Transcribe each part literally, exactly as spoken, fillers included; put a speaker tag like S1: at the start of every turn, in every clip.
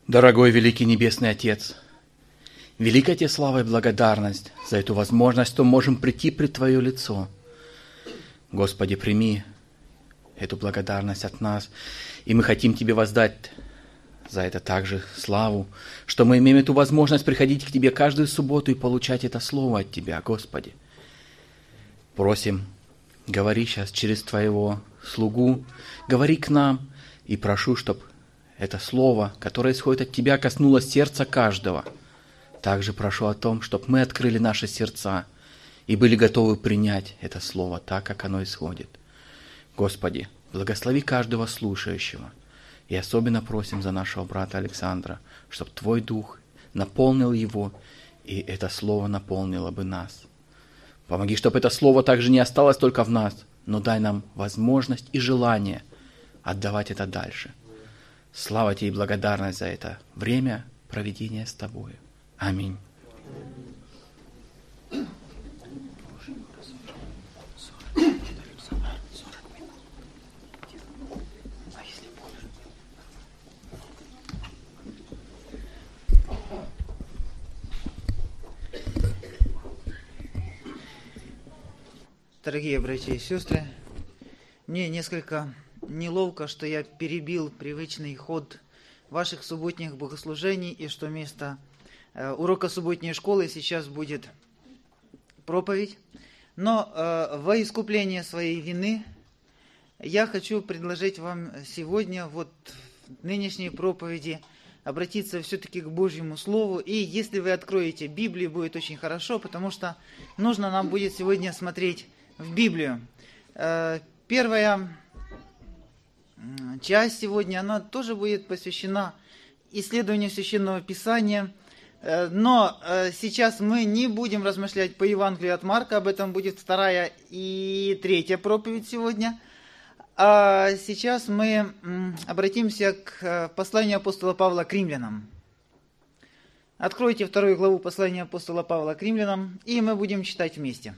S1: Дорогой великий Небесный Отец, великая Тебе слава и благодарность за эту возможность, что можем прийти пред Твое лицо. Господи, прими эту благодарность от нас, и мы хотим Тебе воздать за это также славу, что мы имеем эту возможность приходить к Тебе каждую субботу и получать это Слово от Тебя, Господи. Просим, говори сейчас через Твоего слугу, говори к нам, и прошу, чтобы это Слово, которое исходит от Тебя, коснулось сердца каждого. Также прошу о том, чтобы мы открыли наши сердца и были готовы принять это Слово так, как оно исходит. Господи, благослови каждого слушающего. И особенно просим за нашего брата Александра, чтобы Твой Дух наполнил его, и это Слово наполнило бы нас. Помоги, чтобы это Слово также не осталось только в нас, но дай нам возможность и желание отдавать это дальше. Слава Тебе и благодарность за это время проведения с Тобою. Аминь.
S2: Дорогие братья и сестры, мне несколько неловко, что я перебил привычный ход ваших субботних богослужений, и что вместо э, урока субботней школы сейчас будет проповедь. Но э, во искупление своей вины я хочу предложить вам сегодня, вот в нынешней проповеди, обратиться все-таки к Божьему Слову. И если вы откроете Библию, будет очень хорошо, потому что нужно нам будет сегодня смотреть в Библию. Э, первая часть сегодня, она тоже будет посвящена исследованию Священного Писания, но сейчас мы не будем размышлять по Евангелию от Марка, об этом будет вторая и третья проповедь сегодня, а сейчас мы обратимся к посланию апостола Павла к римлянам. Откройте вторую главу послания апостола Павла к римлянам, и мы будем читать вместе.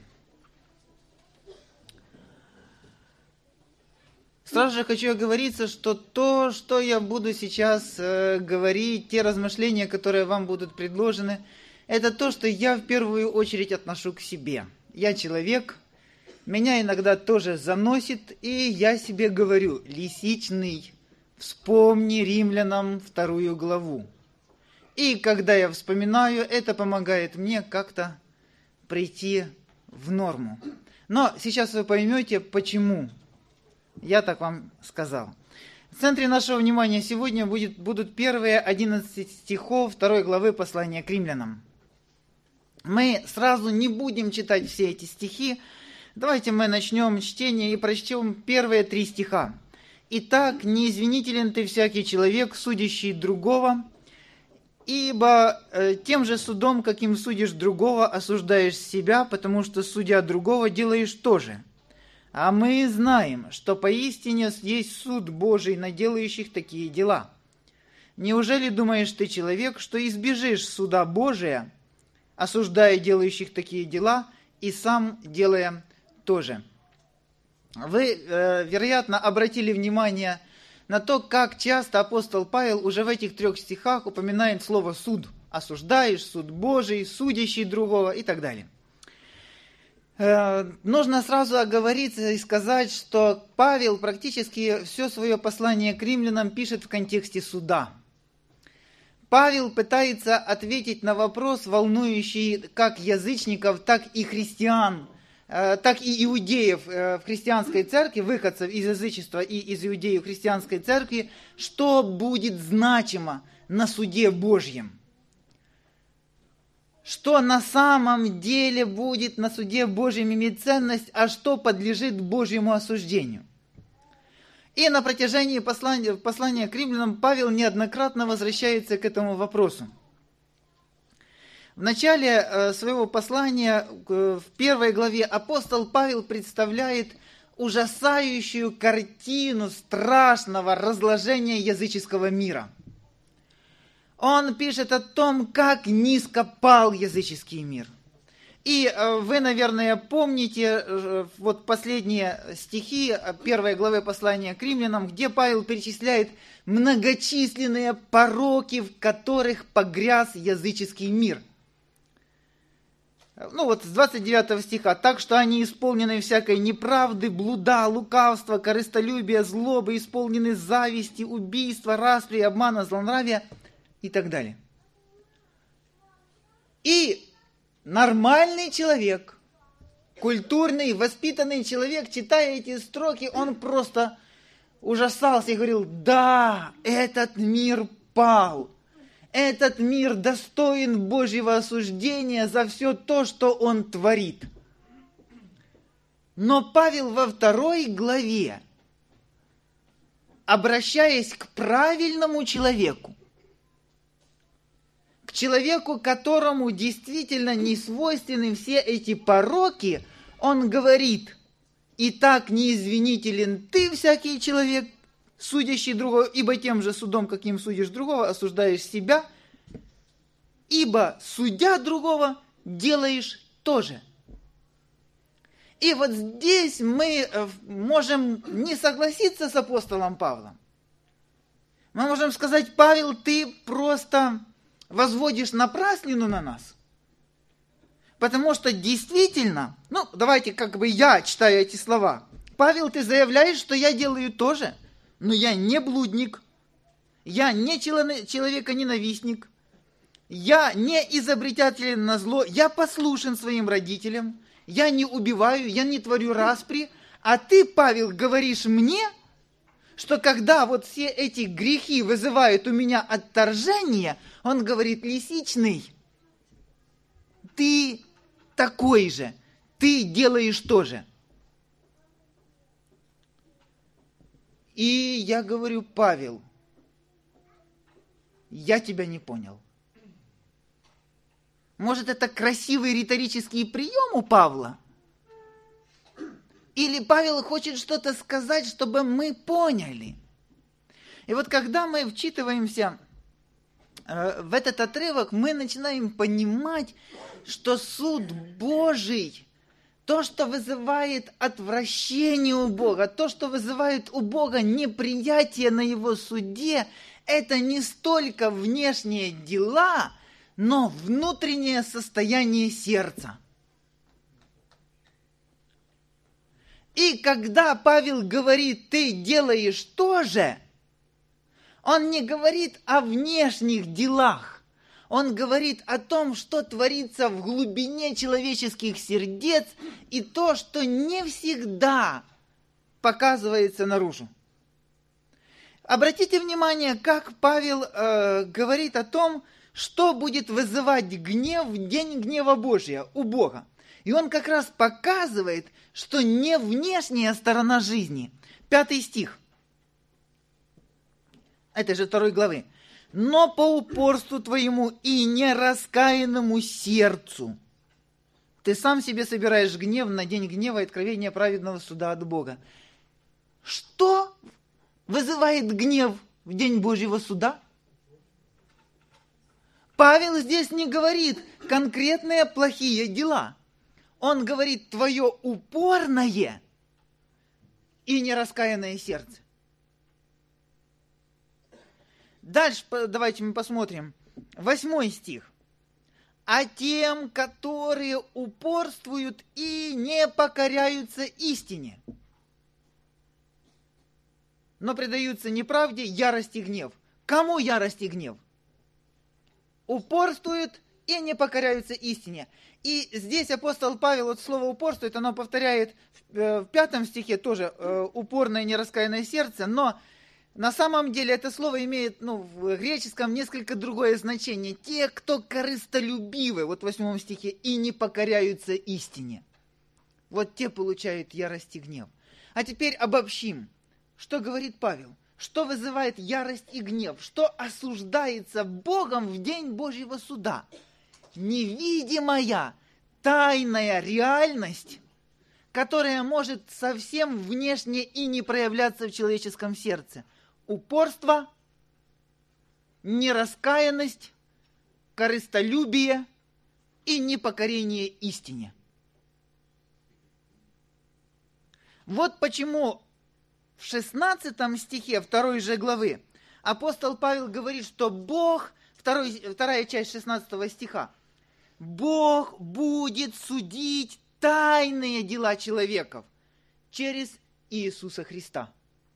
S2: Сразу же хочу оговориться, что то, что я буду сейчас э, говорить, те размышления, которые вам будут предложены, это то, что я в первую очередь отношу к себе. Я человек, меня иногда тоже заносит, и я себе говорю: лисичный, вспомни римлянам вторую главу. И когда я вспоминаю, это помогает мне как-то прийти в норму. Но сейчас вы поймете, почему я так вам сказал. В центре нашего внимания сегодня будет, будут первые одиннадцать стихов второй главы послания к римлянам. Мы сразу не будем читать все эти стихи. Давайте мы начнем чтение и прочтем первые три стиха. «Итак, не извинителен ты всякий человек, судящий другого, ибо э, тем же судом, каким судишь другого, осуждаешь себя, потому что, судя другого, делаешь то же. А мы знаем, что поистине есть суд Божий на делающих такие дела. Неужели думаешь ты, человек, что избежишь суда Божия, осуждая делающих такие дела, и сам делая то же?» Вы, э, вероятно, обратили внимание на то, как часто апостол Павел уже в этих трех стихах упоминает слово «суд». Осуждаешь, суд Божий, судящий другого и так далее. Нужно сразу оговориться и сказать, что Павел практически все свое послание к римлянам пишет в контексте суда. Павел пытается ответить на вопрос, волнующий как язычников, так и христиан, так и иудеев в христианской церкви, выходцев из язычества и из иудеев в христианской церкви, что будет значимо на суде Божьем. Что на самом деле будет на суде Божьем иметь ценность, а что подлежит Божьему осуждению. И на протяжении послания, послания к римлянам Павел неоднократно возвращается к этому вопросу. В начале своего послания, в первой главе, апостол Павел представляет ужасающую картину страшного разложения языческого мира. Он пишет о том, как низко пал языческий мир, И вы, наверное, помните вот последние стихи первой главы послания к римлянам, где Павел перечисляет многочисленные пороки, в которых погряз языческий мир. Ну вот с двадцать девятого стиха. «Так что они исполнены всякой неправды, блуда, лукавства, корыстолюбия, злобы, исполнены зависти, убийства, распри, обмана, злонравия» и так далее. И нормальный человек, культурный, воспитанный человек, читая эти строки, он просто ужасался и говорил: да, этот мир пал. Этот мир достоин Божьего осуждения за все то, что он творит. Но Павел во второй главе, обращаясь к правильному человеку, к человеку, которому действительно не свойственны все эти пороки, он говорит: «Итак, неизвинителен ты, всякий человек, судящий другого, ибо тем же судом, каким судишь другого, осуждаешь себя, ибо, судя другого, делаешь то же». И вот здесь мы можем не согласиться с апостолом Павлом. Мы можем сказать: Павел, ты просто возводишь напраслину на нас. Потому что действительно, ну, давайте как бы я читаю эти слова. Павел, ты заявляешь, что я делаю то же, но я не блудник, я не человеконенавистник, я не изобретатель на зло, я послушен своим родителям, я не убиваю, я не творю распри, а ты, Павел, говоришь мне, что когда вот все эти грехи вызывают у меня отторжение, он говорит: лисичный, ты такой же, ты делаешь то же. И я говорю: Павел, я тебя не понял. Может, это красивый риторический прием у Павла? Или Павел хочет что-то сказать, чтобы мы поняли? И вот когда мы вчитываемся э, в этот отрывок, мы начинаем понимать, что суд Божий, то, что вызывает отвращение у Бога, то, что вызывает у Бога неприятие на Его суде, это не столько внешние дела, но внутреннее состояние сердца. И когда Павел говорит: ты делаешь то же, он не говорит о внешних делах. Он говорит о том, что творится в глубине человеческих сердец, и то, что не всегда показывается наружу. Обратите внимание, как Павел э, говорит о том, что будет вызывать гнев в день гнева Божия у Бога. И он как раз показывает, что не внешняя сторона жизни. Пятый стих этой же второй главы. «Но по упорству твоему и нераскаянному сердцу ты сам себе собираешь гнев на день гнева и откровения праведного суда от Бога». Что вызывает гнев в день Божьего суда? Павел здесь не говорит конкретные плохие дела. Он говорит: твое упорное и нераскаянное сердце. Дальше давайте мы посмотрим. Восьмой стих. «А тем, которые упорствуют и не покоряются истине, но предаются неправде, ярость и гнев». Кому ярость и гнев? Упорствуют и не покоряются истине. И здесь апостол Павел, вот слово «упорствует», оно повторяет в, в пятом стихе тоже э, «упорное нераскаянное сердце», но на самом деле это слово имеет, ну, в греческом несколько другое значение. Те, кто корыстолюбивы, вот в восьмом стихе, и не покоряются истине. Вот те получают ярость и гнев. А теперь обобщим. Что говорит Павел? Что вызывает ярость и гнев? Что осуждается Богом в день Божьего суда? Невидимая, тайная реальность, которая может совсем внешне и не проявляться в человеческом сердце. Упорство, нераскаянность, корыстолюбие и непокорение истине. Вот почему в шестнадцатом стихе второй же главы апостол Павел говорит, что Бог, второй, вторая часть шестнадцатого стиха, Бог будет судить тайные дела человеков через Иисуса Христа.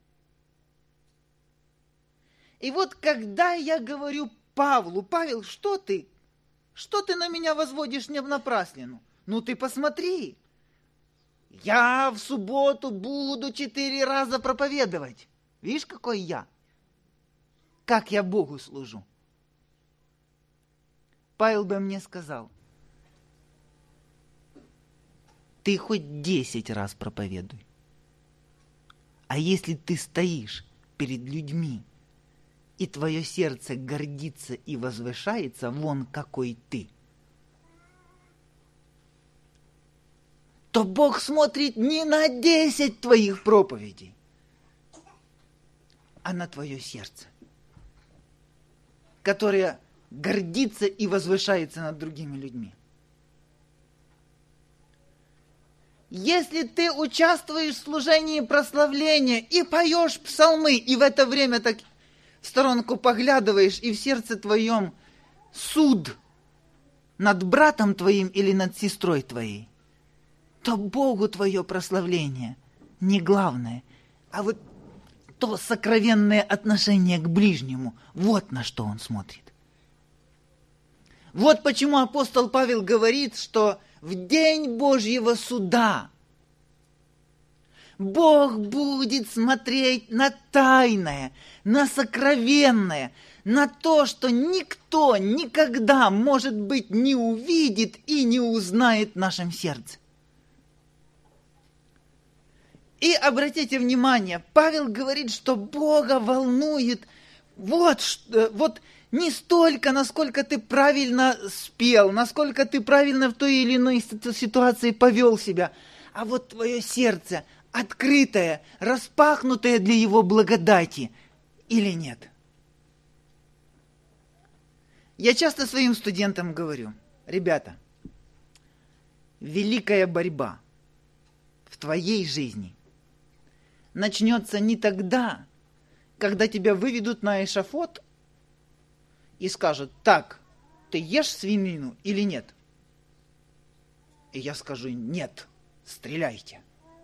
S2: И вот когда я говорю Павлу: Павел, что ты? Что ты на меня возводишь не в напраслину? Ну ты посмотри, я в субботу буду четыре раза проповедовать. Видишь, какой я? Как я Богу служу. Павел бы мне сказал: ты хоть десять раз проповедуй. А если ты стоишь перед людьми, и твое сердце гордится и возвышается, вон какой ты, то Бог смотрит не на десять твоих проповедей, а на твое сердце, которое гордится и возвышается над другими людьми. Если ты участвуешь в служении прославления и поешь псалмы, и в это время так в сторонку поглядываешь, и в сердце твоем суд над братом твоим или над сестрой твоей, то Богу твое прославление не главное, а вот то сокровенное отношение к ближнему, вот на что он смотрит. Вот почему апостол Павел говорит, что в день Божьего суда Бог будет смотреть на тайное, на сокровенное, на то, что никто никогда, может быть, не увидит и не узнает в нашем сердце. И обратите внимание, Павел говорит, что Бога волнует вот, вот не столько, насколько ты правильно спел, насколько ты правильно в той или иной ситуации повел себя, а вот твое сердце открытое, распахнутое для Его благодати или нет. Я часто своим студентам говорю: ребята, великая борьба в твоей жизни начнется не тогда, когда тебя выведут на эшафот и скажут: так, ты ешь свинину или нет? И я скажу: нет, стреляйте.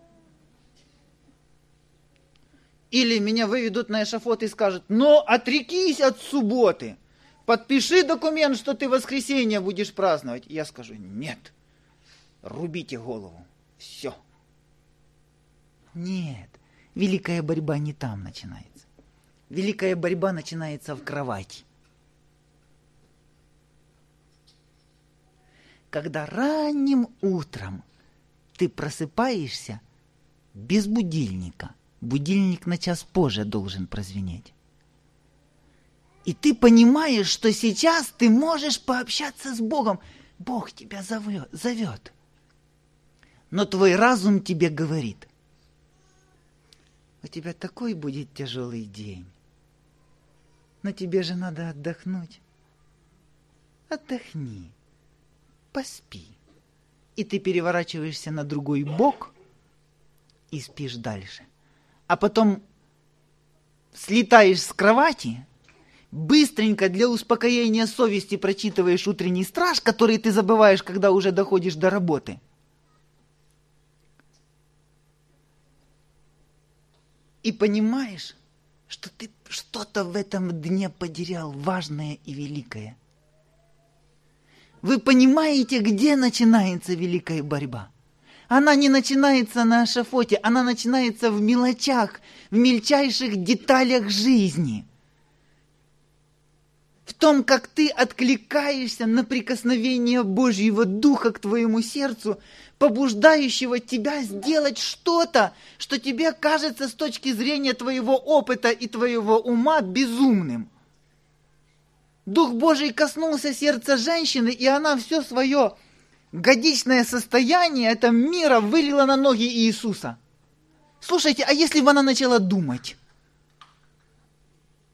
S2: Или меня выведут на эшафот и скажут: но отрекись от субботы, подпиши документ, что ты в воскресенье будешь праздновать. И я скажу: нет, рубите голову, все. Нет, великая борьба не там начинается. Великая борьба начинается в кровати. Когда ранним утром ты просыпаешься без будильника, будильник на час позже должен прозвенеть, и ты понимаешь, что сейчас ты можешь пообщаться с Богом, Бог тебя зовет, зовет. Но твой разум тебе говорит: у тебя такой будет тяжелый день, но тебе же надо отдохнуть. Отдохни. Поспи. И ты переворачиваешься на другой бок и спишь дальше. А потом слетаешь с кровати, быстренько для успокоения совести прочитываешь утренний страж, который ты забываешь, когда уже доходишь до работы. И понимаешь, что ты что-то в этом дне потерял важное и великое. Вы понимаете, где начинается великая борьба? Она не начинается на эшафоте, она начинается в мелочах, в мельчайших деталях жизни. В том, как ты откликаешься на прикосновение Божьего Духа к твоему сердцу, побуждающего тебя сделать что-то, что тебе кажется с точки зрения твоего опыта и твоего ума безумным. Дух Божий коснулся сердца женщины, и она все свое годичное состояние этого мира вылила на ноги Иисуса. Слушайте, а если бы она начала думать?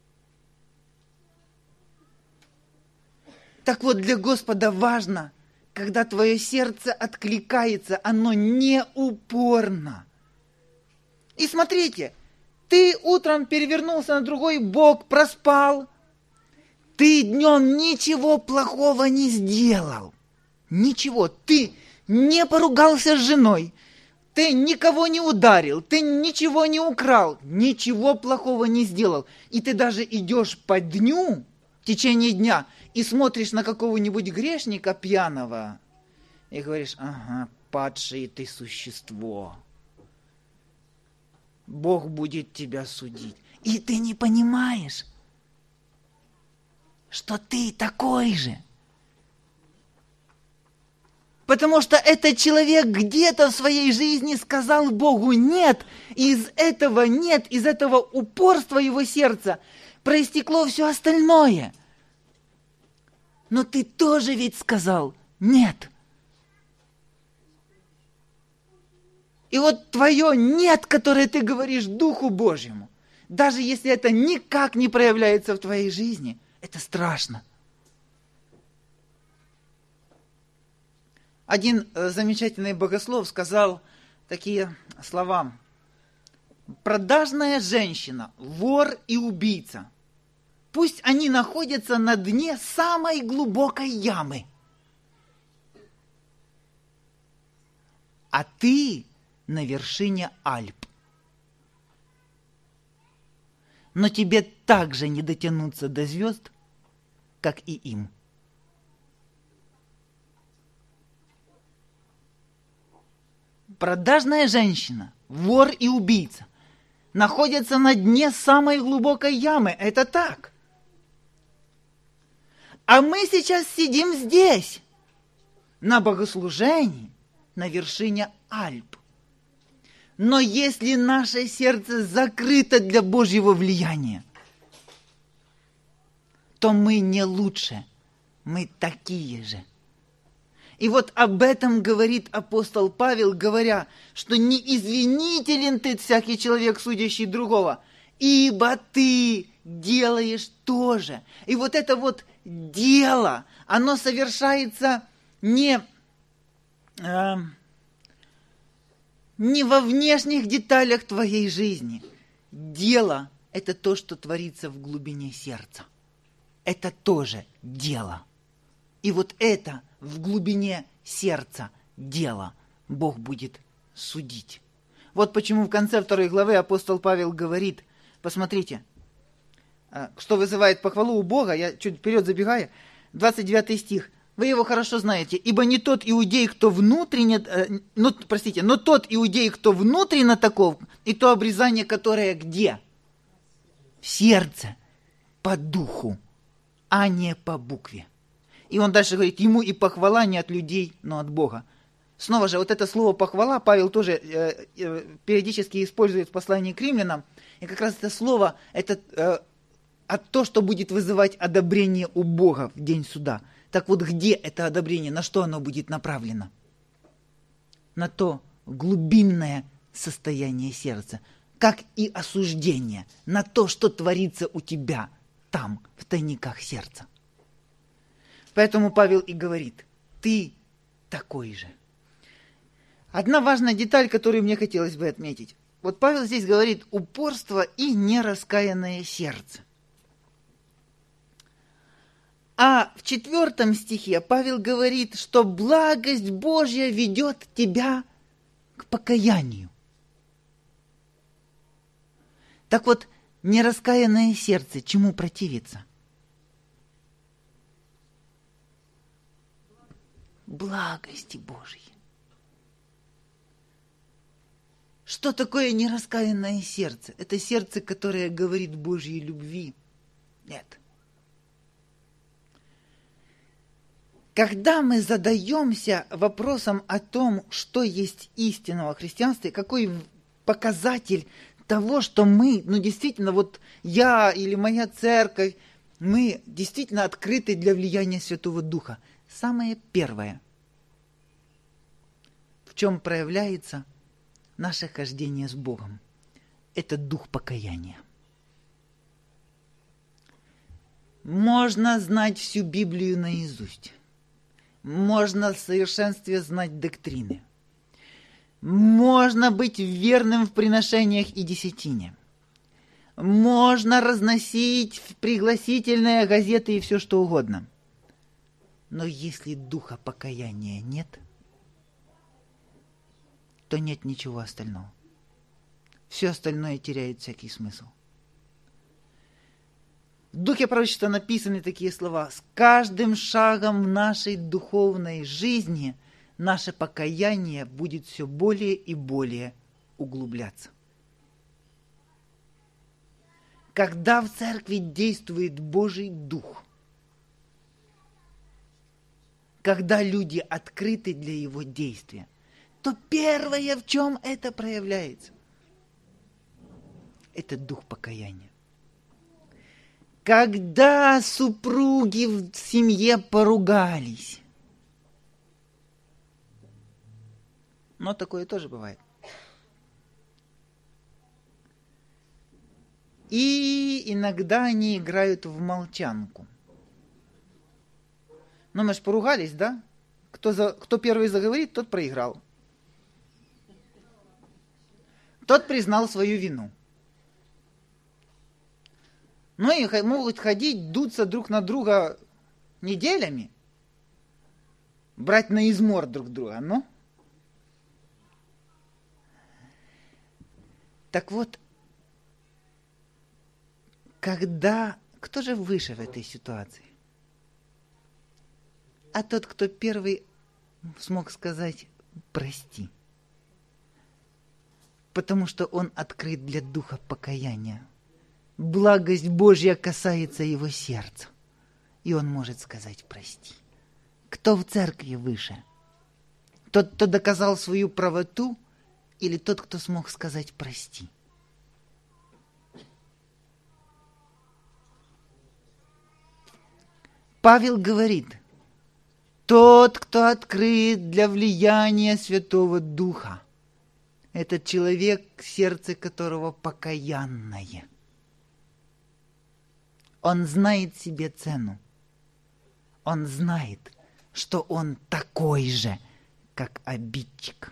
S2: Так вот, для Господа важно, когда твое сердце откликается, оно не упорно. И смотрите, ты утром перевернулся на другой бок, проспал. Ты днем ничего плохого не сделал. Ничего. Ты не поругался с женой. Ты никого не ударил. Ты ничего не украл. Ничего плохого не сделал. И ты даже идешь по дню, в течение дня, и смотришь на какого-нибудь грешника пьяного, и говоришь: ага, падшее ты существо. Бог будет тебя судить. И ты не понимаешь, что ты такой же. Потому что этот человек где-то в своей жизни сказал Богу нет, и из этого нет, из этого упорства его сердца проистекло все остальное. Но ты тоже ведь сказал нет. И вот твое «нет», которое ты говоришь Духу Божьему, даже если это никак не проявляется в твоей жизни, это страшно. Один замечательный богослов сказал такие слова: «Продажная женщина, вор и убийца, пусть они находятся на дне самой глубокой ямы, а ты на вершине Альп. Но тебе так же не дотянуться до звезд, как и им». Продажная женщина, вор и убийца находятся на дне самой глубокой ямы. Это так. А мы сейчас сидим здесь, на богослужении, на вершине Альп. Но если наше сердце закрыто для Божьего влияния, то мы не лучше, мы такие же. И вот об этом говорит апостол Павел, говоря, что не извинителен ты, всякий человек, судящий другого, ибо ты делаешь то же. И вот это вот дело, оно совершается не... Э, не во внешних деталях твоей жизни. Дело – это то, что творится в глубине сердца. Это тоже дело. И вот это в глубине сердца дело Бог будет судить. Вот почему в конце второй главы апостол Павел говорит, посмотрите, что вызывает похвалу у Бога, я чуть вперед забегаю, двадцать девятый стих. Вы его хорошо знаете. «Ибо не тот иудей, кто внутренне... Э, ну, простите, но тот иудей, кто внутренне таков, и то обрезание, которое где? В сердце, по духу, а не по букве». И он дальше говорит, ему и похвала не от людей, но от Бога. Снова же, вот это слово «похвала» Павел тоже э, э, периодически использует в послании к римлянам. И как раз это слово, это э, от то, что будет вызывать одобрение у Бога в день суда. Так вот, где это одобрение, на что оно будет направлено? На то глубинное состояние сердца, как и осуждение, на то, что творится у тебя там, в тайниках сердца. Поэтому Павел и говорит, ты такой же. Одна важная деталь, которую мне хотелось бы отметить. Вот Павел здесь говорит упорство и нераскаянное сердце. А в четвертом стихе Павел говорит, что благость Божья ведет тебя к покаянию. Так вот, нераскаянное сердце чему противится? Благости Божьей. Что такое нераскаянное сердце? Это сердце, которое говорит Божьей любви. Нет. Когда мы задаемся вопросом о том, что есть истина во христианстве, какой показатель того, что мы, ну действительно, вот я или моя церковь, мы действительно открыты для влияния Святого Духа. Самое первое, в чем проявляется наше хождение с Богом, это дух покаяния. Можно знать всю Библию наизусть. можно в совершенстве знать доктрины. Можно быть верным в приношениях и десятине. Можно разносить пригласительные газеты и все что угодно. Но если духа покаяния нет, то нет ничего остального. Все остальное теряет всякий смысл. В Духе пророчества написаны такие слова: «С каждым шагом в нашей духовной жизни наше покаяние будет все более и более углубляться». Когда в церкви действует Божий Дух, когда люди открыты для Его действия, то первое, в чем это проявляется, это дух покаяния. Когда супруги в семье поругались, но такое тоже бывает, и иногда они играют в молчанку. Ну, мы же поругались, да? Кто, за, кто первый заговорит, тот проиграл. Тот признал свою вину. Ну и могут ходить, дуться друг на друга неделями, брать на измор друг друга, ну? Так вот, когда... Кто же выше в этой ситуации? А тот, кто первый смог сказать «прости». Потому что он открыт для духа покаяния. Благость Божья касается его сердца, и он может сказать «прости». Кто в церкви выше? Тот, кто доказал свою правоту, или тот, кто смог сказать «прости»? Павел говорит: тот, кто открыт для влияния Святого Духа, этот человек, сердце которого покаянное. Он знает себе цену. Он знает, что он такой же, как обидчик.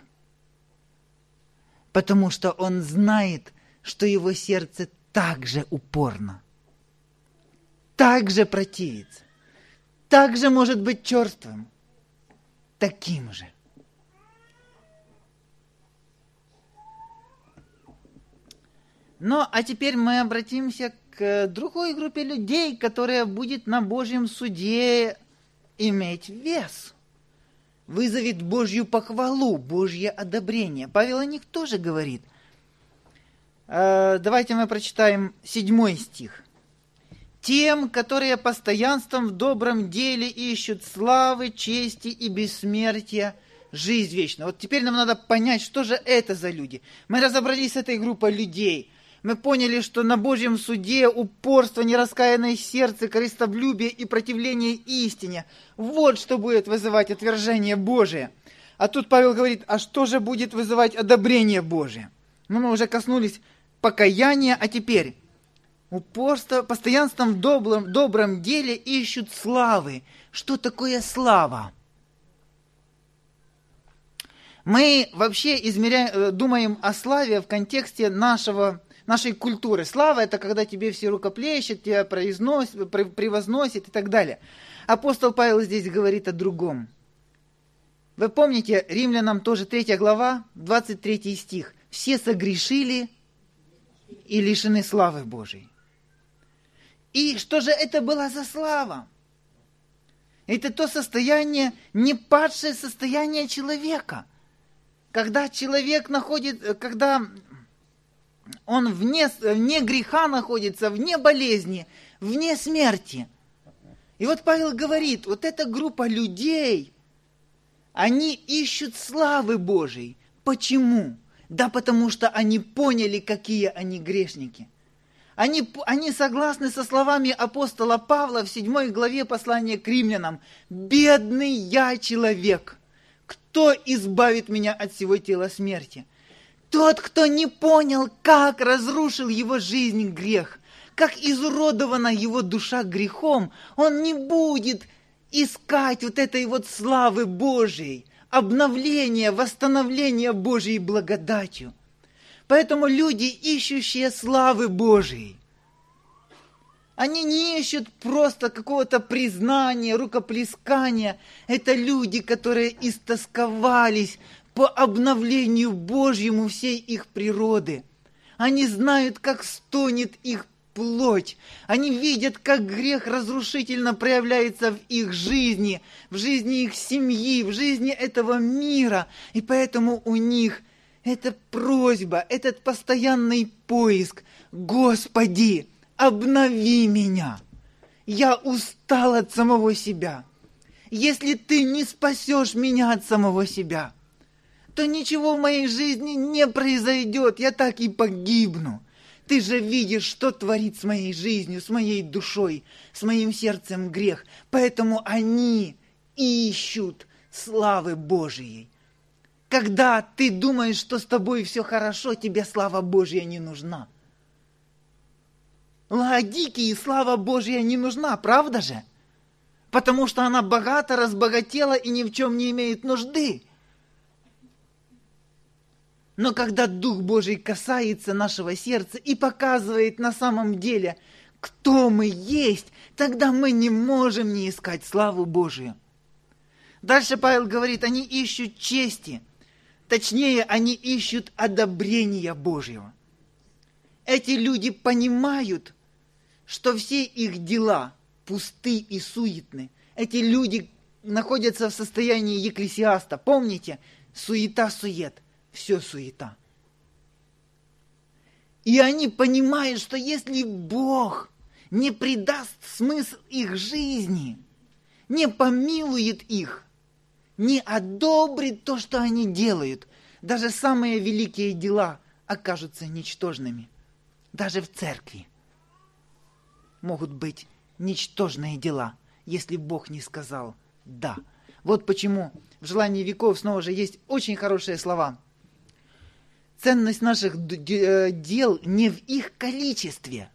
S2: Потому что он знает, что его сердце так же упорно, так же противится, так же может быть черствым, таким же. Ну, а теперь мы обратимся к другой группе людей, которая будет на Божьем суде иметь вес, вызовет Божью похвалу, Божье одобрение. Павел о них тоже говорит. Давайте мы прочитаем седьмой стих. «Тем, которые постоянством в добром деле ищут славы, чести и бессмертия, жизнь вечную». Вот теперь нам надо понять, что же это за люди. Мы разобрались с этой группой людей. Мы поняли, что на Божьем суде упорство, нераскаянное сердце, корыстолюбие и противление истине. Вот что будет вызывать отвержение Божие. А тут Павел говорит, а что же будет вызывать одобрение Божие? Ну, мы уже коснулись покаяния, а теперь упорство, постоянством в добром, добром деле ищут славы. Что такое слава? Мы вообще измеряем, думаем о славе в контексте нашего нашей культуры. Слава – это когда тебе все рукоплещут, тебя произносят, превозносят и так далее. Апостол Павел здесь говорит о другом. Вы помните, Римлянам тоже третья глава, двадцать третий стих. «Все согрешили и лишены славы Божией». И что же это была за слава? Это то состояние, не падшее состояние человека. Когда человек находит, когда... он вне, вне греха находится, вне болезни, вне смерти. И вот Павел говорит, вот эта группа людей, они ищут славы Божией. Почему? Да потому что они поняли, какие они грешники. Они, они согласны со словами апостола Павла в седьмой главе послания к римлянам. «Бедный я человек, кто избавит меня от всего тела смерти?» Тот, кто не понял, как разрушил его жизнь грех, как изуродована его душа грехом, он не будет искать вот этой вот славы Божией, обновления, восстановления Божьей благодатью. Поэтому люди, ищущие славы Божией, они не ищут просто какого-то признания, рукоплескания. Это люди, которые истосковались по обновлению Божьему всей их природы. Они знают, как стонет их плоть. Они видят, как грех разрушительно проявляется в их жизни, в жизни их семьи, в жизни этого мира. И поэтому у них эта просьба, этот постоянный поиск: Господи, обнови меня. Я устал от самого себя. Если Ты не спасешь меня от самого себя, то ничего в моей жизни не произойдет. Я так и погибну. Ты же видишь, что творит с моей жизнью, с моей душой, с моим сердцем грех. Поэтому они ищут славы Божией. Когда ты думаешь, что с тобой все хорошо, тебе слава Божья не нужна. Лаодикии слава Божья не нужна, правда же? Потому что она богата, разбогатела и ни в чем не имеет нужды. Но когда Дух Божий касается нашего сердца и показывает на самом деле, кто мы есть, тогда мы не можем не искать славу Божию. Дальше Павел говорит, они ищут чести. Точнее, они ищут одобрения Божьего. Эти люди понимают, что все их дела пусты и суетны. Эти люди находятся в состоянии Екклесиаста. Помните? Суета-сует. Все суета. И они понимают, что если Бог не придаст смысл их жизни, не помилует их, не одобрит то, что они делают, даже самые великие дела окажутся ничтожными. Даже в церкви могут быть ничтожные дела, если Бог не сказал «да». Вот почему в «Желании веков» снова же есть очень хорошие слова. Ценность наших дел не в их количестве,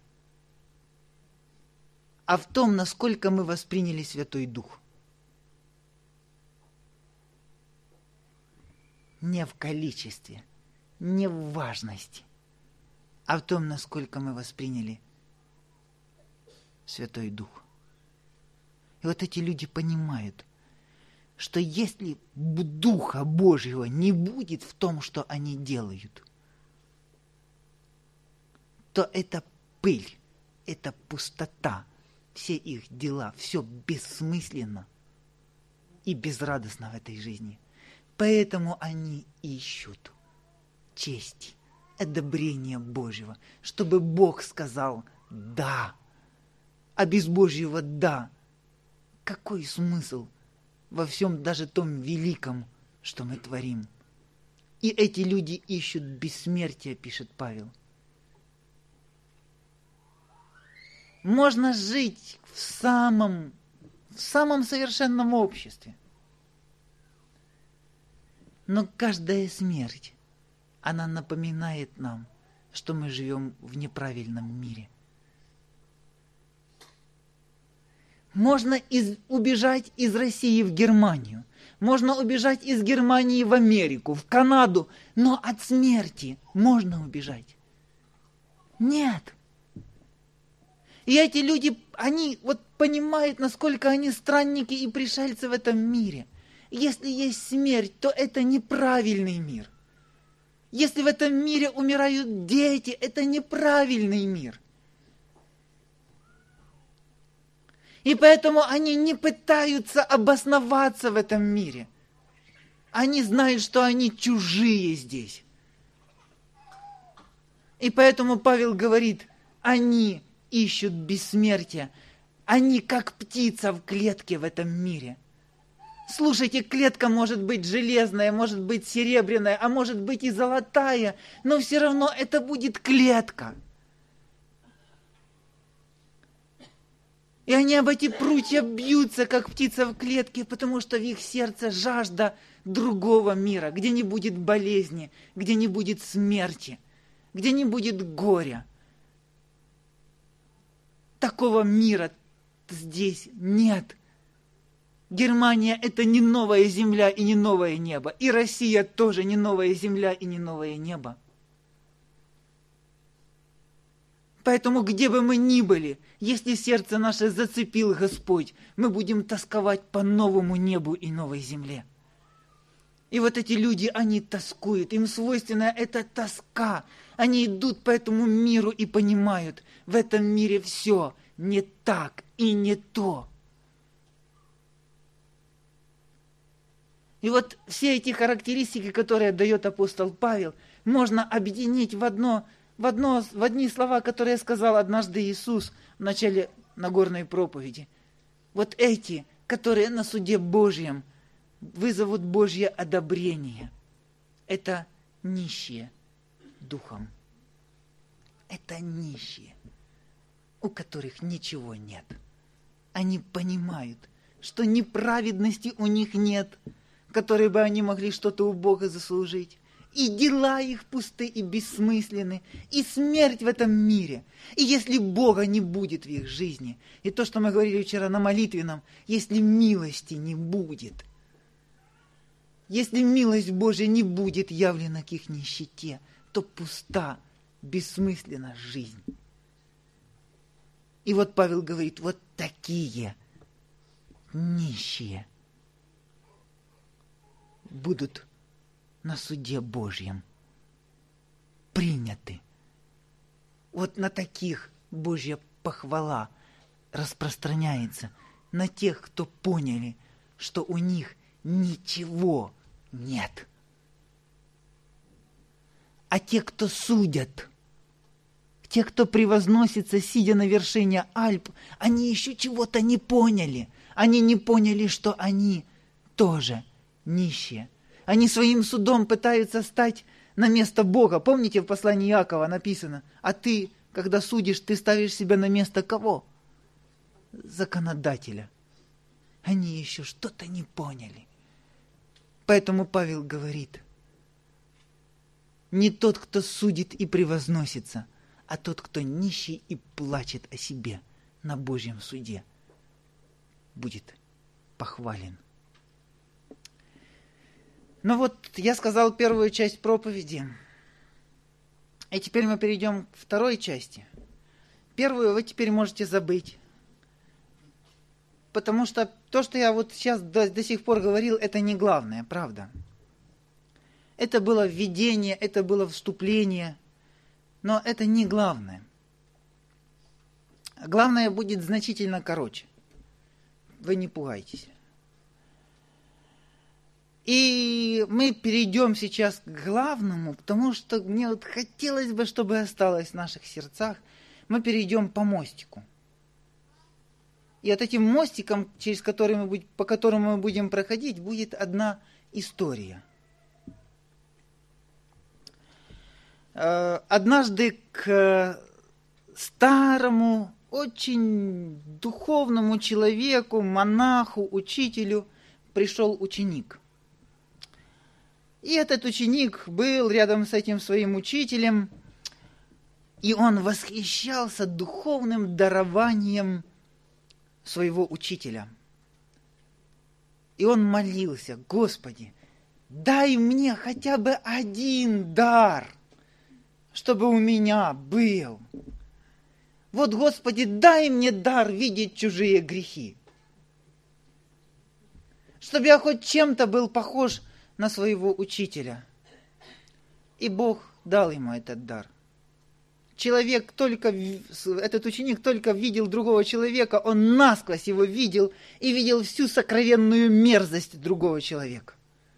S2: а в том, насколько мы восприняли Святой Дух. Не в количестве, не в важности, а в том, насколько мы восприняли Святой Дух. И вот эти люди понимают, что если Духа Божьего не будет в том, что они делают, то это пыль, это пустота, все их дела, все бессмысленно и безрадостно в этой жизни. Поэтому они ищут чести, одобрения Божьего, чтобы Бог сказал «да». А без Божьего «да» какой смысл во всем даже том великом, что мы творим? И эти люди ищут бессмертия, пишет Павел. Можно жить в самом, в самом совершенном обществе. Но каждая смерть, она напоминает нам, что мы живем в неправильном мире. Можно из, убежать из России в Германию, можно убежать из Германии в Америку, в Канаду, но от смерти можно убежать? Нет. И эти люди, они вот понимают, насколько они странники и пришельцы в этом мире. Если есть смерть, то это неправильный мир. Если в этом мире умирают дети, это неправильный мир. И поэтому они не пытаются обосноваться в этом мире. Они знают, что они чужие здесь. И поэтому Павел говорит, они ищут бессмертия. Они как птица в клетке в этом мире. Слушайте, клетка может быть железная, может быть серебряная, а может быть и золотая, но все равно это будет клетка. И они об эти прутья бьются, как птица в клетке, потому что в их сердце жажда другого мира, где не будет болезни, где не будет смерти, где не будет горя. Такого мира здесь нет. Германия – это не новая земля и не новое небо. И Россия тоже не новая земля и не новое небо. Поэтому, где бы мы ни были, если сердце наше зацепил Господь, мы будем тосковать по новому небу и новой земле. И вот эти люди, они тоскуют, им свойственна эта тоска. Они идут по этому миру и понимают, в этом мире все не так и не то. И вот все эти характеристики, которые дает апостол Павел, можно объединить в одно, в одно, в одни слова, которые сказал однажды Иисус в начале Нагорной проповеди. Вот эти, которые на суде Божьем вызовут Божье одобрение. Это нищие духом. Это нищие, у которых ничего нет. Они понимают, что ни праведности у них нет, которые бы они могли что-то у Бога заслужить. И дела их пусты и бессмысленны, и смерть в этом мире. И если Бога не будет в их жизни, и то, что мы говорили вчера на молитвенном, если милости не будет, если милость Божья не будет явлена к их нищете, то пуста, бессмысленна жизнь. И вот Павел говорит, вот такие нищие будут на суде Божьем приняты. Вот на таких Божья похвала распространяется, на тех, кто поняли, что у них ничего нет. А те, кто судят, те, кто превозносится, сидя на вершине Альп, они еще чего-то не поняли. Они не поняли, что они тоже нищие. Они своим судом пытаются стать на место Бога. Помните, в послании Иакова написано, а ты, когда судишь, ты ставишь себя на место кого? Законодателя. Они еще что-то не поняли. Поэтому Павел говорит, не тот, кто судит и превозносится, а тот, кто нищий и плачет о себе на Божьем суде, будет похвален. Ну вот, я сказал первую часть проповеди, и теперь мы перейдем к второй части. Первую вы теперь можете забыть, потому что то, что я вот сейчас до, до сих пор говорил, это не главное, правда. Это было введение, это было вступление, но это не главное. Главное будет значительно короче. Вы не пугайтесь. И мы перейдем сейчас к главному, потому что мне вот хотелось бы, чтобы осталось в наших сердцах. Мы перейдем по мостику. И вот этим мостиком, через который мы будем, по которому мы будем проходить, будет одна история. Однажды к старому, очень духовному человеку, монаху, учителю пришел ученик. И этот ученик был рядом с этим своим учителем, и он восхищался духовным дарованием своего учителя. И он молился: Господи, дай мне хотя бы один дар, чтобы у меня был. Вот, Господи, дай мне дар видеть чужие грехи, чтобы я хоть чем-то был похож на своего учителя. И Бог дал ему этот дар. Человек только, этот ученик только видел другого человека, он насквозь его видел и видел всю сокровенную мерзость другого человека.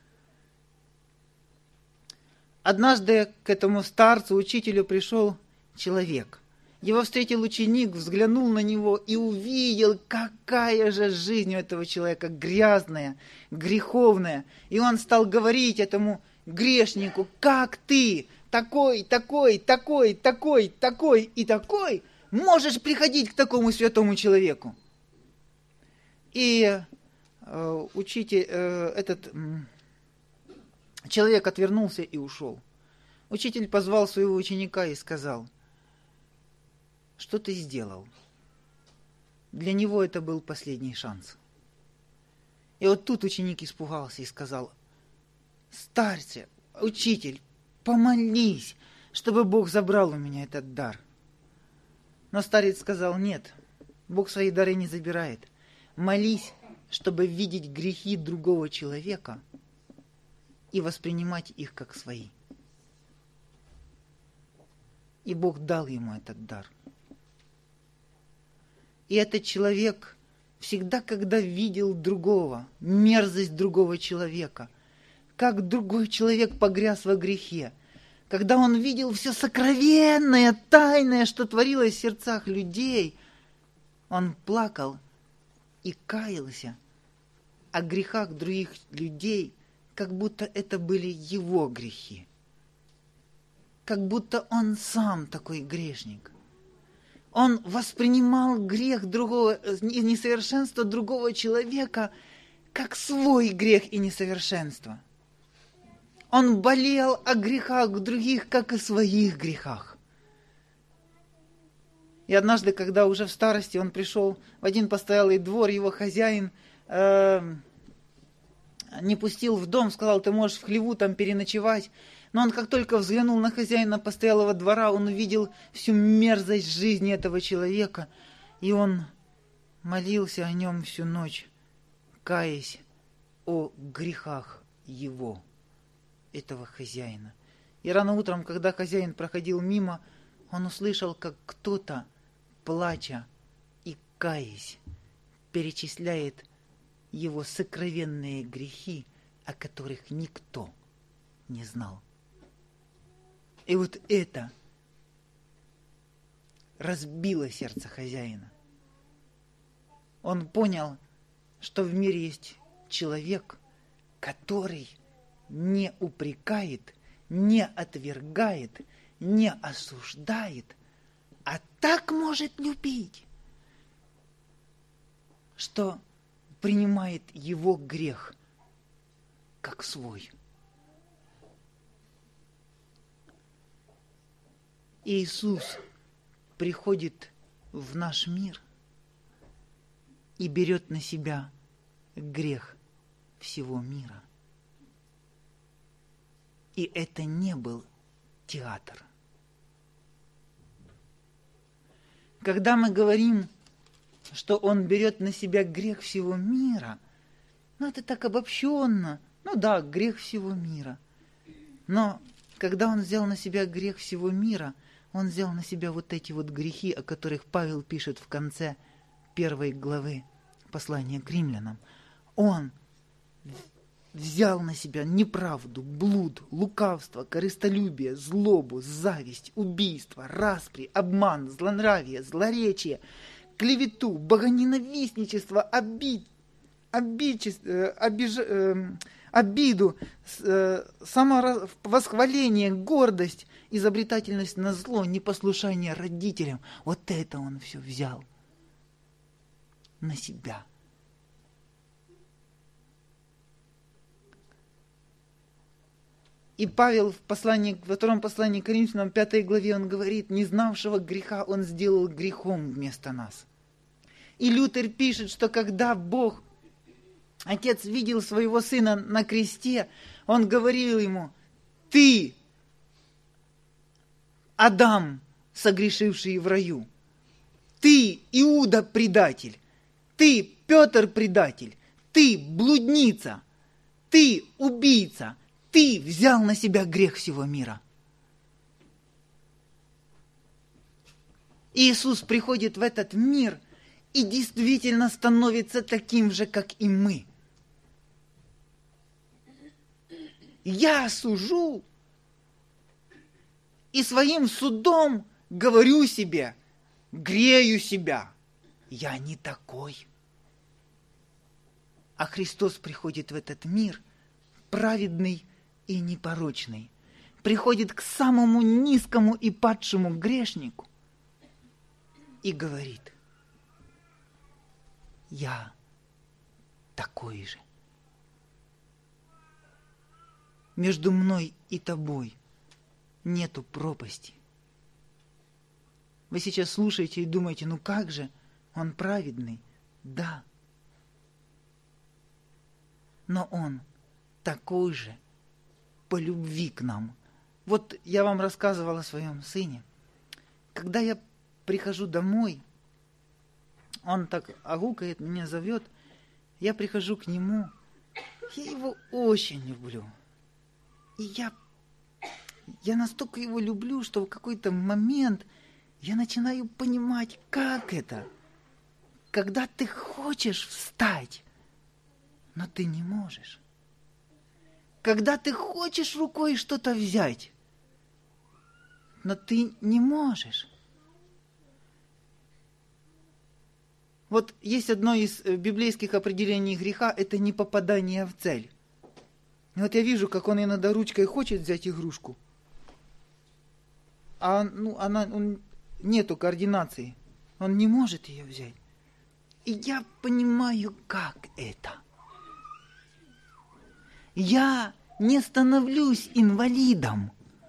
S2: Однажды к этому старцу, учителю, пришел человек. Его встретил ученик, взглянул на него и увидел, какая же жизнь у этого человека грязная, греховная. И он стал говорить этому грешнику: как ты, такой, такой, такой, такой, такой и такой, можешь приходить к такому святому человеку? И э, учитель, э, этот э, человек отвернулся и ушел. Учитель позвал своего ученика и сказал: что ты сделал? Для него это был последний шанс. И вот тут ученик испугался и сказал: «Старце, учитель, помолись, чтобы Бог забрал у меня этот дар». Но старец сказал: «Нет, Бог свои дары не забирает. Молись, чтобы видеть грехи другого человека и воспринимать их как свои». И Бог дал ему этот дар. И этот человек всегда, когда видел другого, мерзость другого человека, как другой человек погряз во грехе, когда он видел все сокровенное, тайное, что творилось в сердцах людей, он плакал и каялся о грехах других людей, как будто это были его грехи. Как будто он сам такой грешник. Он воспринимал грех другого, несовершенство другого человека как свой грех и несовершенство. Он болел о грехах других, как и своих грехах. И однажды, когда уже в старости он пришел в один постоялый двор, его хозяин э, не пустил в дом, сказал: «Ты можешь в хлеву там переночевать». Но он, как только взглянул на хозяина постоялого двора, он увидел всю мерзость жизни этого человека, и он молился о нем всю ночь, каясь о грехах его, этого хозяина. И рано утром, когда хозяин проходил мимо, он услышал, как кто-то, плача и каясь, перечисляет его сокровенные грехи, о которых никто не знал. И вот это разбило сердце хозяина. Он понял, что в мире есть человек, который не упрекает, не отвергает, не осуждает, а так может любить, что принимает его грех как свой. Иисус приходит в наш мир и берет на себя грех всего мира. И это не был театр. Когда мы говорим, что Он берет на себя грех всего мира, ну это так обобщенно. Ну да, грех всего мира. Но когда Он взял на себя грех всего мира, Он взял на себя вот эти вот грехи, о которых Павел пишет в конце первой главы послания к римлянам. Он взял на себя неправду, блуд, лукавство, корыстолюбие, злобу, зависть, убийство, распри, обман, злонравие, злоречие, клевету, богоненавистничество, обид, обидчество, обиж, э, обиду, э, самовосхваление, гордость, изобретательность на зло, непослушание родителям. Вот это он все взял на себя. И Павел в, послании, во втором послании к Коринфянам, пятой главе, он говорит: не знавшего греха он сделал грехом вместо нас. И Лютер пишет, что когда Бог, Отец, видел своего Сына на кресте, Он говорил ему: ты, Адам, согрешивший в раю, ты, Иуда, предатель, ты, Петр, предатель, ты, блудница, ты, убийца, ты взял на себя грех всего мира. Иисус приходит в этот мир и действительно становится таким же, как и мы. Я сужу и своим судом говорю себе, грею себя, я не такой. А Христос приходит в этот мир праведный и непорочный, приходит к самому низкому и падшему грешнику и говорит: я такой же. Между мной и тобой нету пропасти. Вы сейчас слушаете и думаете: ну как же, он праведный? Да. но Он такой же по любви к нам. Вот я вам рассказывал о своем сыне. Когда я прихожу домой, он так огукает, меня зовет, я прихожу к нему, я его очень люблю. И я, я настолько его люблю, что в какой-то момент я начинаю понимать, как это, когда ты хочешь встать, но ты не можешь. Когда ты хочешь рукой что-то взять, но ты не можешь. Вот есть одно из библейских определений греха – это непопадание в цель. И вот я вижу, как он иногда ручкой хочет взять игрушку, а ну, она, он, нету координации, он не может ее взять. И я понимаю, как это. Я не становлюсь инвалидом,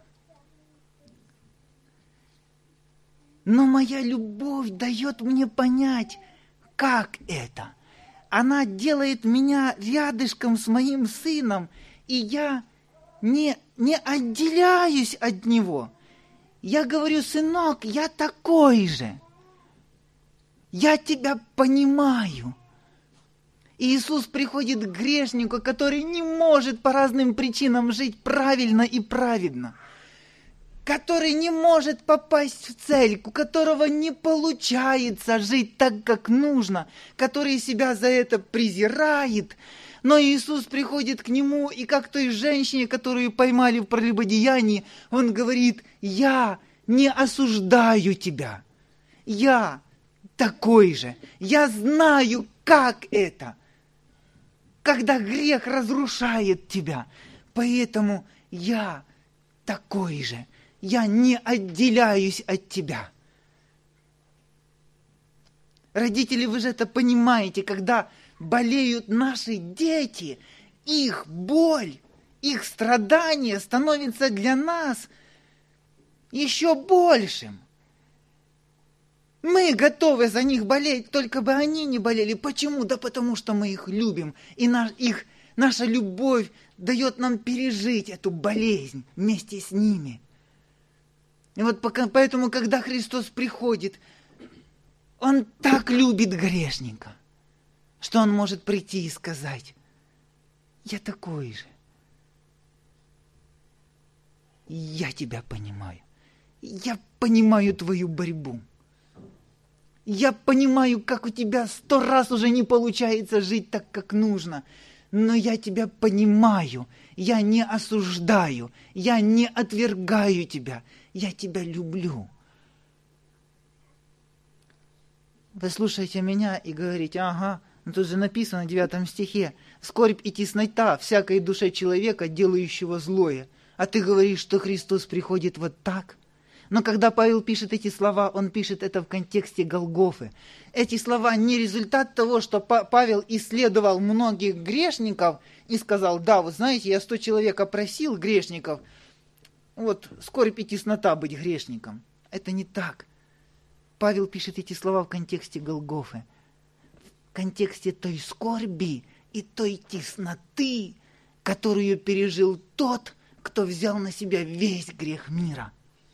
S2: но моя любовь дает мне понять, как это. Она делает меня рядышком с моим сыном, и я не, не отделяюсь от него. Я говорю: сынок, я такой же. Я тебя понимаю. И Иисус приходит к грешнику, который не может по разным причинам жить правильно и праведно, который не может попасть в цель, у которого не получается жить так, как нужно, который себя за это презирает. Но Иисус приходит к нему, и как той женщине, которую поймали в прелюбодеянии, Он говорит: я не осуждаю тебя, я такой же, я знаю, как это, когда грех разрушает тебя, поэтому я такой же. Я не отделяюсь от тебя. Родители, вы же это понимаете, когда болеют наши дети, их боль, их страдание становится для нас еще большим. Мы готовы за них болеть, только бы они не болели. Почему? Да потому что мы их любим. И наш, их, наша любовь дает нам пережить эту болезнь вместе с ними. И вот пока, поэтому, когда Христос приходит, Он так любит грешника, что Он может прийти и сказать: я такой же. Я тебя понимаю. Я понимаю твою борьбу. Я понимаю, как у тебя сто раз уже не получается жить так, как нужно. Но я тебя понимаю. Я не осуждаю. Я не отвергаю тебя. Я тебя люблю. Вы слушаете меня и говорите: ага, ну тут же написано в девятом стихе: скорбь и теснота всякой душе человека, делающего злое. А ты говоришь, что Христос приходит вот так? Но когда Павел пишет эти слова, он пишет это в контексте Голгофы. Эти слова не результат того, что Павел исследовал многих грешников и сказал: да, вы знаете, я сто человек опросил грешников, вот скорбь и теснота быть грешником. Это не так. Павел пишет эти слова в контексте Голгофы, в контексте той скорби и той тесноты, которую пережил тот, кто взял на себя весь грех мира.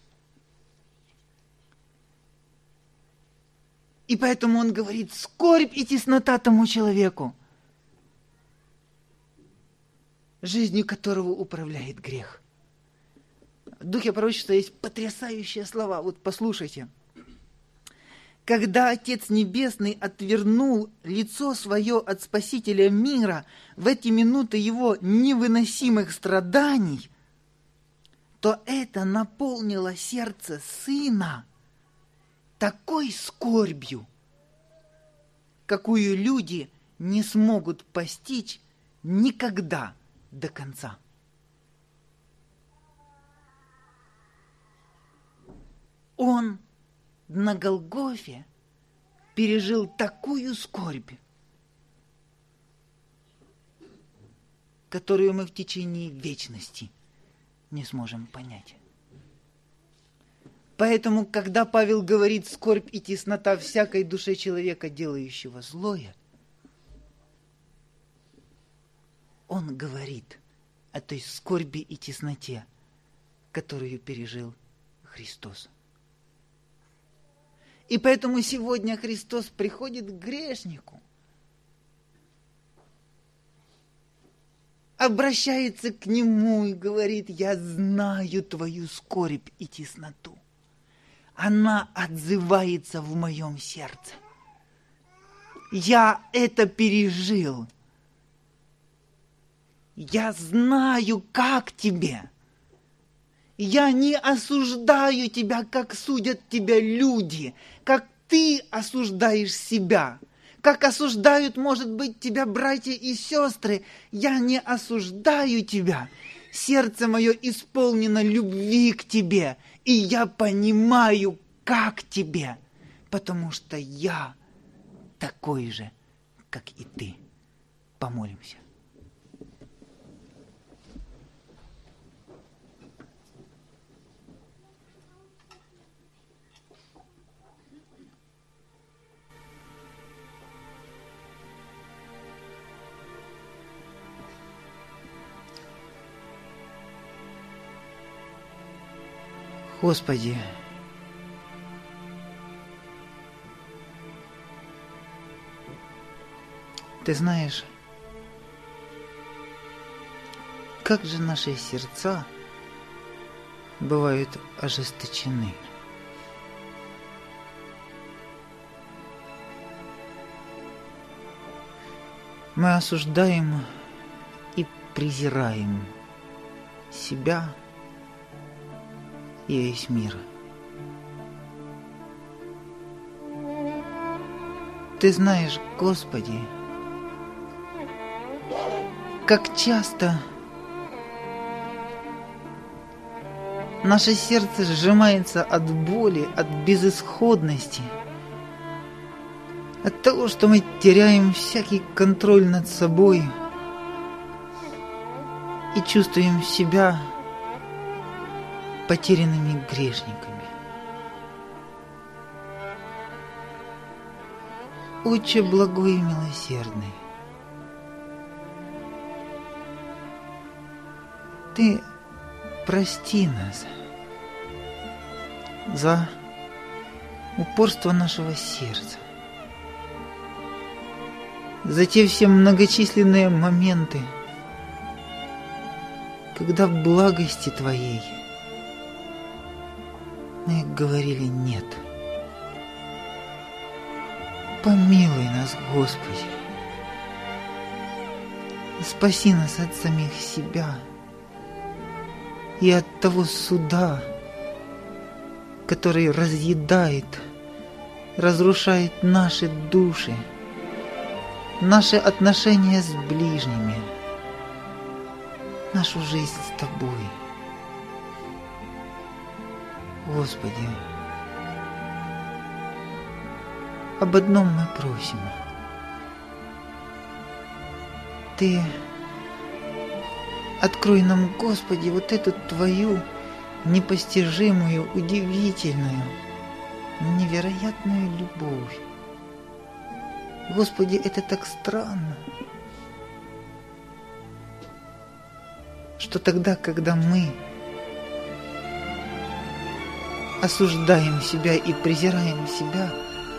S2: И поэтому он говорит: скорбь и теснота тому человеку, жизнью которого управляет грех. В Духе пророчества есть потрясающие слова. Вот послушайте. Когда Отец Небесный отвернул лицо свое от Спасителя мира в эти минуты его невыносимых страданий, то это наполнило сердце Сына такой скорбью, какую люди не смогут постичь никогда до конца. Он на Голгофе пережил такую скорбь, которую мы в течение вечности не сможем понять. Поэтому, когда Павел говорит «скорбь и теснота всякой душе человека, делающего злое», Он говорит о той скорби и тесноте, которую пережил Христос. И поэтому сегодня Христос приходит к грешнику, обращается к нему и говорит: я знаю твою скорбь и тесноту. Она отзывается в моем сердце. Я это пережил. Я знаю, как тебе. Я не осуждаю тебя, как судят тебя люди, как ты осуждаешь себя, как осуждают, может быть, тебя братья и сестры. Я не осуждаю тебя. Сердце мое исполнено любви к тебе, и я понимаю, как тебе, потому что я такой же, как и ты. Помолимся. Господи, Ты знаешь, как же наши сердца бывают ожесточены. Мы осуждаем и презираем себя и весь мир. Ты знаешь, Господи, как часто наше сердце сжимается от боли, от безысходности, от того, что мы теряем всякий контроль над собой и чувствуем себя потерянными грешниками. Отче благой и милосердный, Ты прости нас за упорство нашего сердца, за те все многочисленные моменты, когда в благости Твоей мы говорили «нет». Помилуй нас, Господи, спаси нас от самих себя и от того суда, который разъедает, разрушает наши души, наши отношения с ближними, нашу жизнь с Тобой. Господи, об одном мы просим. Ты открой нам, Господи, вот эту Твою непостижимую, удивительную, невероятную любовь. Господи, это так странно, что тогда, когда мы осуждаем себя и презираем себя,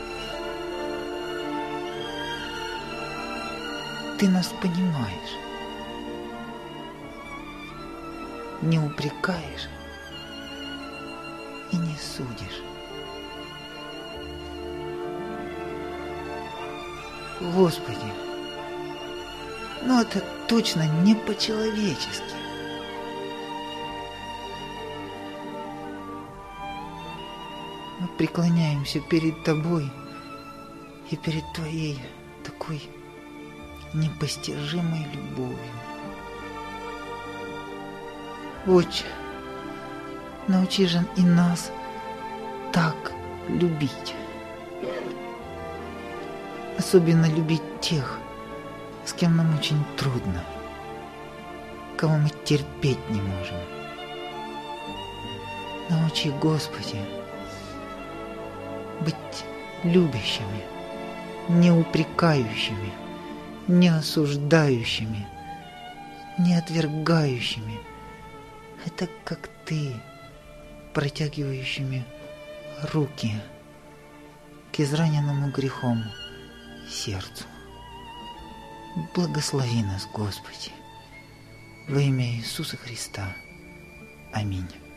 S2: Ты нас понимаешь, не упрекаешь и не судишь. Господи, ну это точно не по-человечески. Мы преклоняемся перед Тобой и перед Твоей такой непостижимой любовью. Отче, научи же и нас так любить. Особенно любить тех, с кем нам очень трудно, кого мы терпеть не можем. Научи, Господи, быть любящими, не упрекающими, не осуждающими, не отвергающими. Это как Ты, протягивающими руки к израненному грехом сердцу. Благослови нас, Господи, во имя Иисуса Христа. Аминь.